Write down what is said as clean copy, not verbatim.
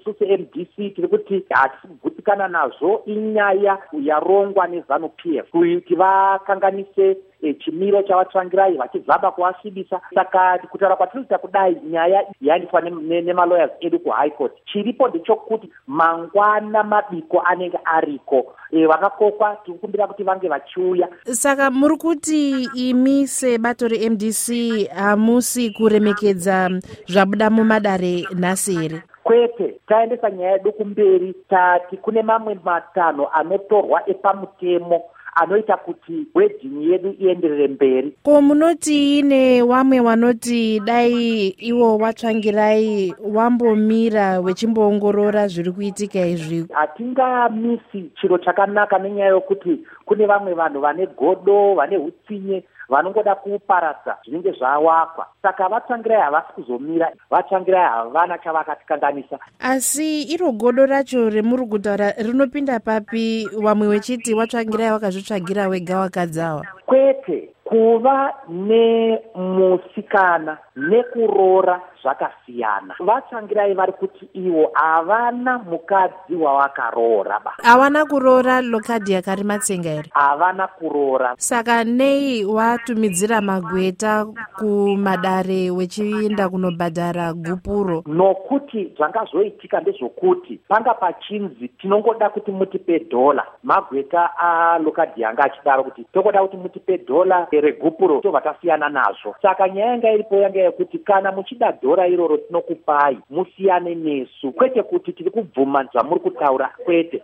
isu seMDC tiri kuti hatisi kugutsikana nazvo. Inyaya yarongwa neZANU-PF kuti vakanganise chimiro chavatsvangirai vachizama kuasvibisa. Saka kutaura kwatinoita kudai nyaya yaendeswa nemalawyers edu kuHigh Court, chiripo ndechokuti mangwana mabiko anenge ariko vakakokwa tiri kukumbira kuti vange vachiuya. Saka muri kuti imi sebato reMDC hamusi kuremekedza zvabuda mumadare nhasi here? Kwete, taendesa nyaya yedu kumberi, tati kune mamwe matanho anotorwa epamutemo anoita kuti wedding yedu ienderere mberi. Ko munoti ine wamwe wanoti dai iwo watsvangirai wambomira wechimboongorora zviri kuitika izvi? Hatingamisi chiro chakanaka nenyaya yokuti kune vamwe vanhu vane godo, vane hutsinye, vanongoda kuparadza zvinenge zvawakwa. Saka vatsvangirai havasi kuzomira, vatsvangirai havana chavakatikanganisa. Asi iro godo racho remuri kutaura rinopinda papi? Wamwe wechiti watsvangirai wakazvitsvagira wega wakadzawa? Kwete, kuva nemusikana nekuroora zvakasiyana. Vatsvangirai vari kuti ivo havana mukadzi wavakaroora. Havana kuroora lokadhi yakarima tsenga here? Havana kuroora. Saka nei watumidzira magweta kumadare wechienda kunobhadhara gupuro? Nokuti zvangazoitika ndezvokuti panga pachinzi tinongoda kuti mutipe $. Magweta alokadhi yanga achidaro kuti togoda kuti mutipe $, regupuro tobva tasiyana nazvo. Saka nyaya yanga iripo yanga yekuti kana muchida $, iroro tinokupai, musiyane nesu. Kwete kuti tiri kubvuma zvamuri kutaura, kwete.